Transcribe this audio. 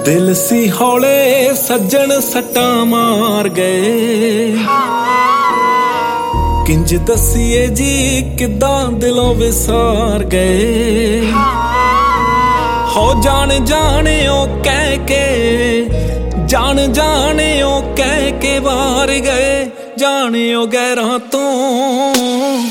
ਦਿਲ ਸੀ ਹੌਲੇ ਸੱਜਣ ਸੱਟਾਂ ਮਾਰ ਗਏ। ਕਿੰਜ ਦਸੀਏ ਜੀ ਕਿੱਦਾਂ ਦਿਲੋਂ ਵਿਸਾਰ ਗਏ। ਹੋ ਜਾਣਿਓ ਕਹਿ ਕੇ, ਜਾਣਿਓ ਕਹਿ ਕੇ ਵਾਰ ਗਏ। ਜਾਣਿਓ ਗੈਰਾਂ ਤੋਂ